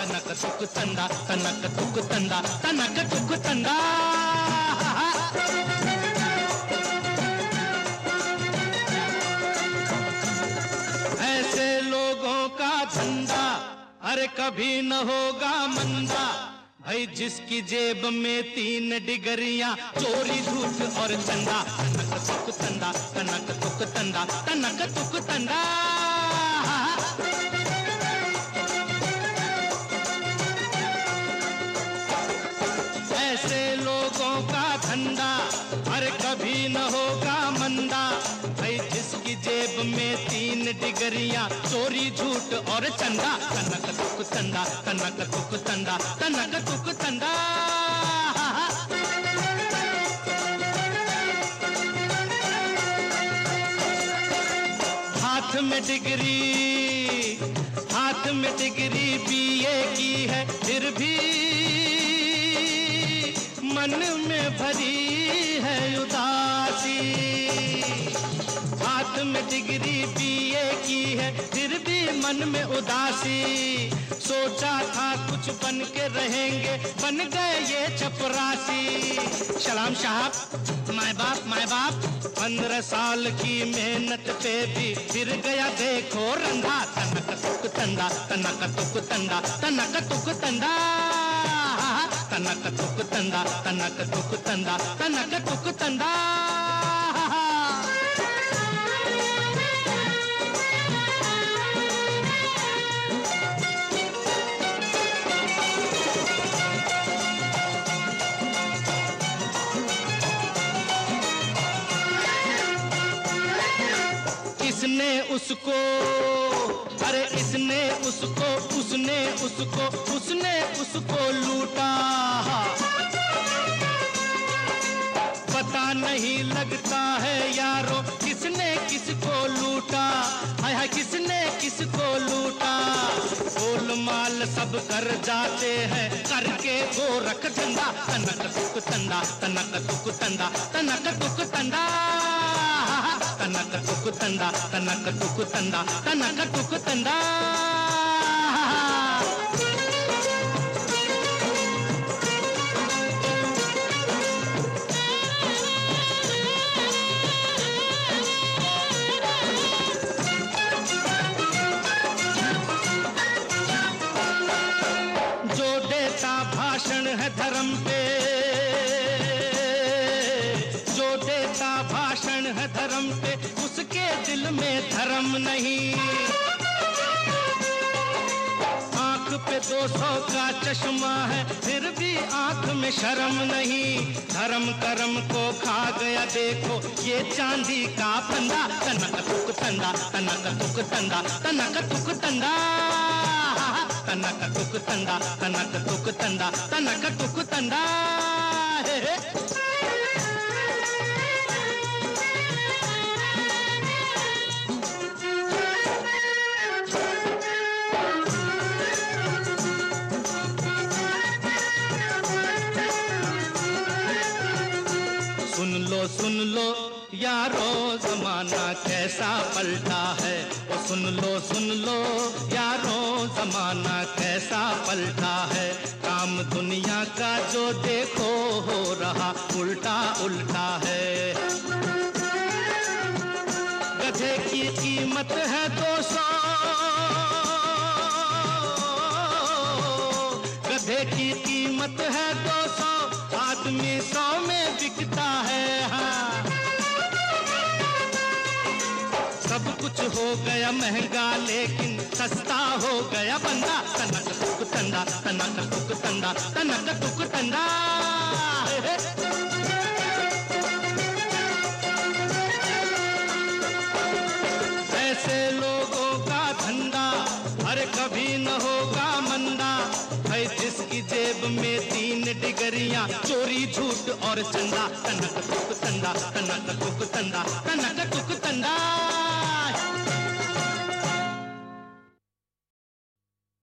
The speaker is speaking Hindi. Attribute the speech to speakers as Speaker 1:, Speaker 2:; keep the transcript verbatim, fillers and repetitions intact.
Speaker 1: तनक तुक तंदा, तनक तुक तंदा, तनक तुक तंदा। ऐसे लोगों का धंधा अरे कभी न होगा मंदा, भाई जिसकी जेब में तीन डिगरियां, चोरी झूठ और चंदा। तनक तुक तंदा, तनक तुक तंदा, तनक तुक तंदा। ऐसे लोगों का धंधा अरे कभी न होगा मंदा, भाई जिसकी जेब में तीन डिगरियां, चोरी झूठ और चंदा। तनक तुक तंदा, तनक तुक तंदा, तनक तुक तंदा। हाथ में डिग्री, हाथ में डिग्री बीए की है, फिर भी मन में भरी है उदासी। हाथ में डिग्री बीए की है, फिर भी मन में उदासी। सोचा था कुछ बन के रहेंगे, बन गए ये चपरासी। सलाम साहब, माय बाप माय बाप, पंद्रह साल की मेहनत पे भी फिर गया देखो रंधा। तनक तुक तंदा, तनक तुक तंदा, तनक तुक तंदा। तनक तुक तंदा, तनक तुक तंदा, तनक तुक तंदा। इसने उसको, अरे इसने उसको, उसने उसको, उसने उसको लूटा। पता नहीं लगता है यारो किसने किसको लूटा। हाय हाय किसने किसको लूटा। गोलमाल सब कर जाते हैं, करके गोरख धंधा। तनक तुक तंदा, तनक तुक तंदा, तनक तुक तंदा। तनक तुक तंदा, तनक तुक तंदा, तनक तुक तंदा। जो देता भाषण है धर्म पे, जो देता भाषण है धर्म पे, उसके दिल में धर्म नहीं। आंख पे दो सौ का चश्मा है, फिर भी आंख में शर्म नहीं। धर्म कर्म को खा गया देखो ये चांदी का फंदा। तनक तुक तंदा, तनक तुक तंदा, तनक तुक तंदा। तनक तुक तंदा, तनक तुक तंदा, तनक तुक तंदा। हे हे। सुन लो सुन लो यारो जमाना कैसा पलटा है। ओ सुन लो सुन लो यारो जमाना कैसा पलटा है। काम दुनिया का जो देखो हो रहा उल्टा उल्टा है। गधे की कीमत है दो सौ, गधे की कीमत है दो सौ, आदमी सौ में बिकता है। हाँ सब कुछ हो गया महंगा लेकिन सस्ता हो गया बंदा। तनक तुक तंदा, तनक तुक तंदा, तनक तुक तंदा। ऐसे लोगों का धंधा अरे कभी न होगा मंदा। है जिसकी जेब में तीन डिगरियां, चोरी झूठ और चंदा। तनक तुक तंदा, तनक तुक तंदा, तनक तुक तंदा।